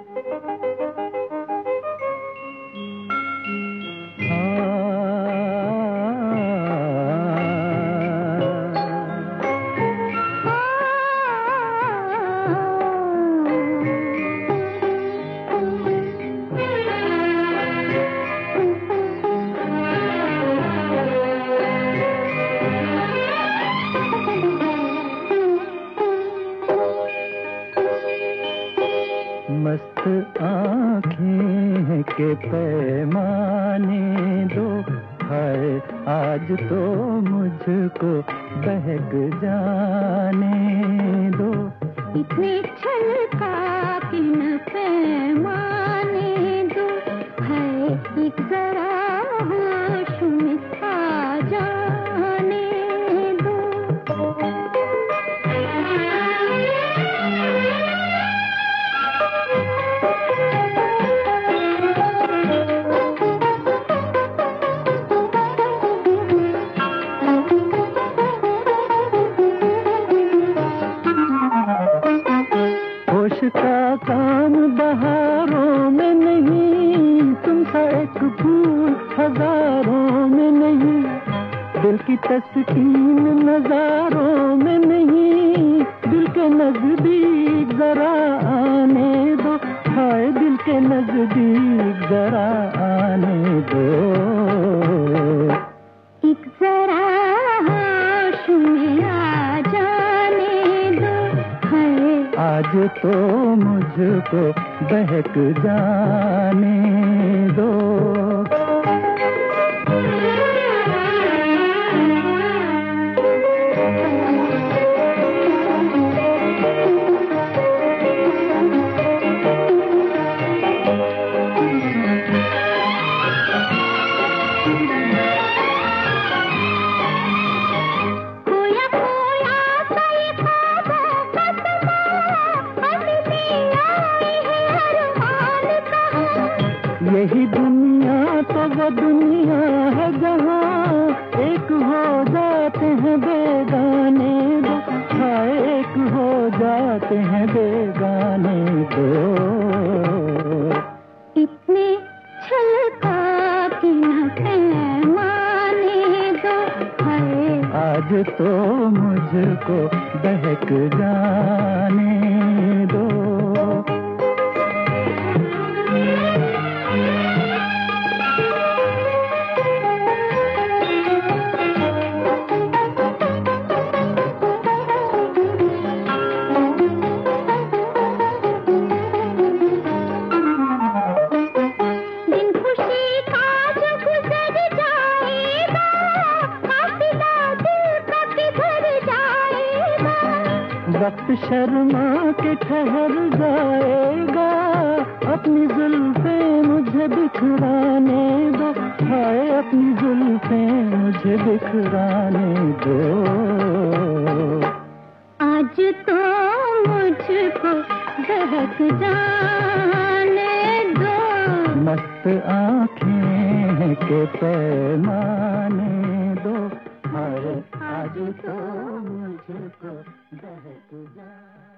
मस्त आँखें के पैमाने दो, हाय आज तो मुझको बहक जाने दो। इतने छलका किन पैमाने दो, हाय एक जरा होश में आ जाने दो। होश का काम बहारों में नहीं, तुम सा एक फूल हजारों में नहीं। दिल की तस्कीन नजारों में नहीं, दिल के नजदीक जरा आने दो, हाय दिल के नजदीक जरा आने दो। एक जरा होश में आ जाने दो, हाय आज तो मुझको बहक जाने दो। यही दुनिया तो वो दुनिया है जहाँ एक हो जाते हैं बेगाने दो, हाय एक हो जाते हैं बेगाने दो। इतने छलका के न पैमाने दो, हाय आज तो मुझको बहक जाने दो। वक्त शर्मा के ठहर जाएगा, अपनी जुल्फें मुझे बिखराने दो, हाय अपनी जुल्फें मुझे बिखराने दो। आज तो मुझको बहक जाने दो। मस्त आँखें के पैमाने दो, हाय आज तो मुझको बहक जा।